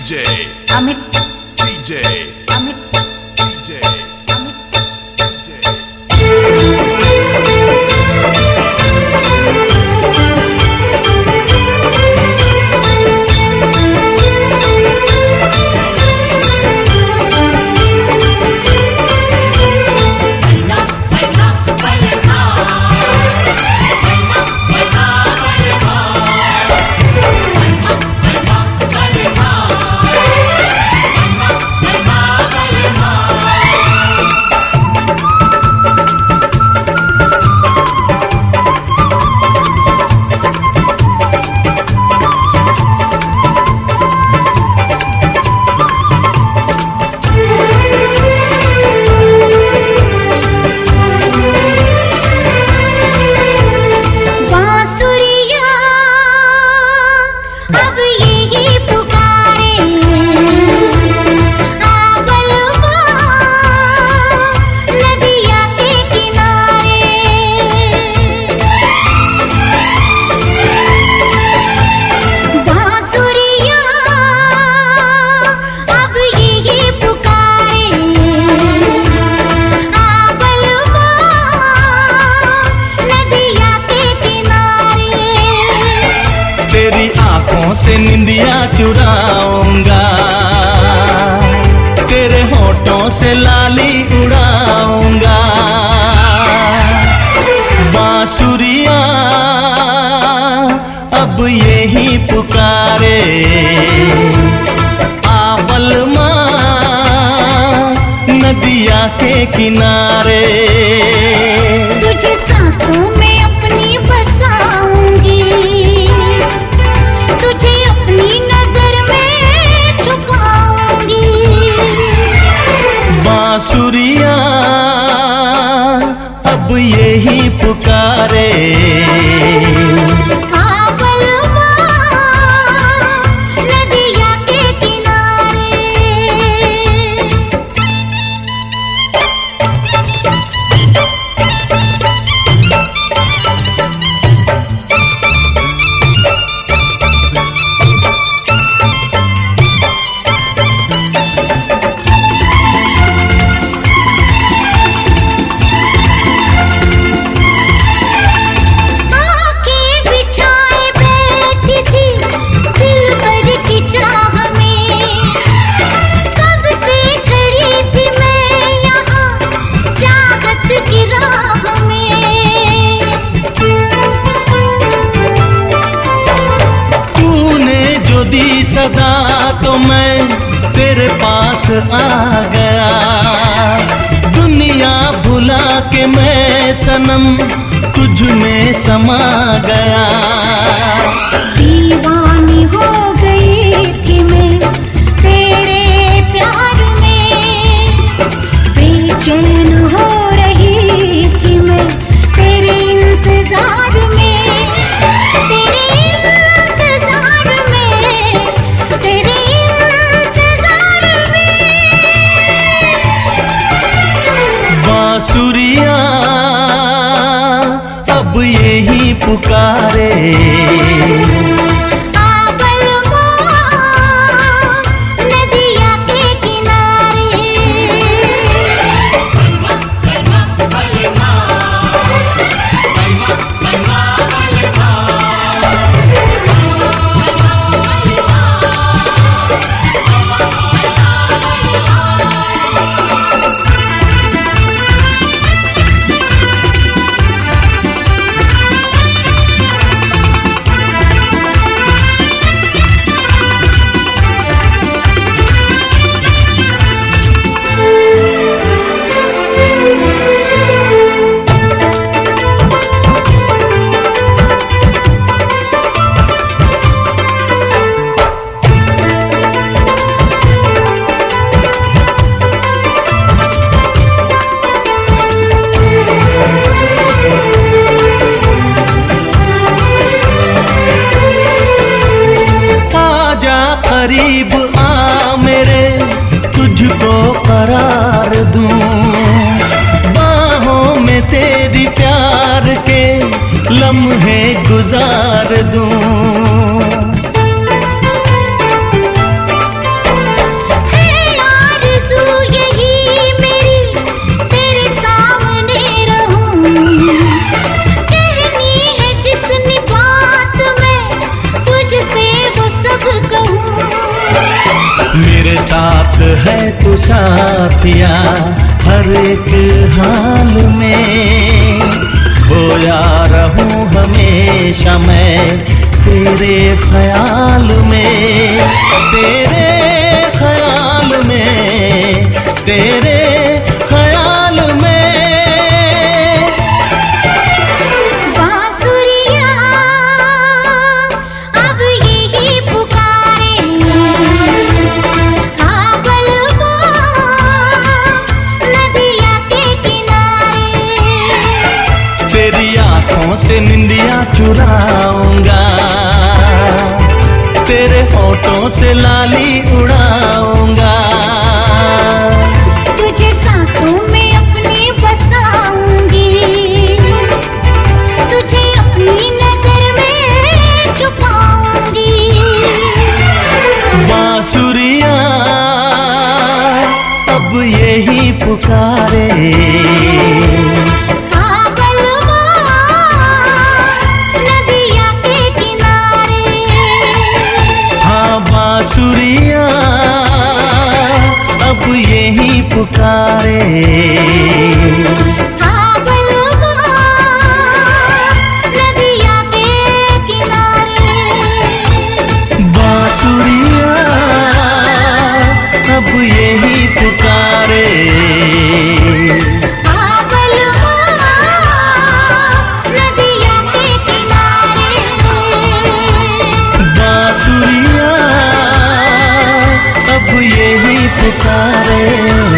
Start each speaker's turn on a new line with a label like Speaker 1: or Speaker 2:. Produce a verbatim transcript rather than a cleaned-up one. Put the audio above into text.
Speaker 1: D J
Speaker 2: Amit
Speaker 1: D J
Speaker 2: Amit
Speaker 1: D J
Speaker 2: Amit
Speaker 3: से निंदिया चुराऊंगा, तेरे होठों से लाली उड़ाऊंगा। बांसुरिया अब यही पुकारे, आवल माँ नदिया के किनारे।
Speaker 2: तुझे सांसों में अपनी बसाऊंगी, तुझे अपनी नजर में छुपाऊंगी।
Speaker 3: बांसुरिया अब यही पुकारे,
Speaker 2: आवल माँ नदिया के किनारे।
Speaker 3: दी सदा तो मैं तेरे पास आ गया, दुनिया भुला के मैं सनम तुझ में समा गया।
Speaker 2: दीवानी हो गई थी मैं तेरे प्यार में, बेचैन हो रही थी मैं तेरे इंतजार में।
Speaker 3: बांसुरिया अब यही पुकारे,
Speaker 2: आवल माँ नदिया के किनारे।
Speaker 3: करीब आ मेरे, तुझको करार दूं, बाहों में तेरी प्यार के लम्हे गुजार दूं। साथ है तू साथिया हर एक हाल में, खोया रहूं हमेशा मैं तेरे ख्याल में, तेरे ख्याल में, तेरे ख्याल में।
Speaker 2: बांसुरिया अब यही पुकारे, आगलवा नदिया के किनारे।
Speaker 3: तेरी आंखों से निंदिया चुराऊंगा, तेरे होठों से लाली उड़ाऊंगा,
Speaker 2: तुझे सांसों में अपनी बसाऊंगी, तुझे अपनी नजर में छुपाऊंगी।
Speaker 3: बांसुरिया अब यही पुकारे,
Speaker 2: आगलवा नदिया के किनारे।
Speaker 3: हाँ बांसुरिया अब यही पुकारे,
Speaker 2: आगलवा नदिया के किनारे।
Speaker 3: बांसुरिया अब यही पुकारे,
Speaker 2: आगलवा नदिया के किनारे।
Speaker 3: बांसुरिया अब यही पुकारे।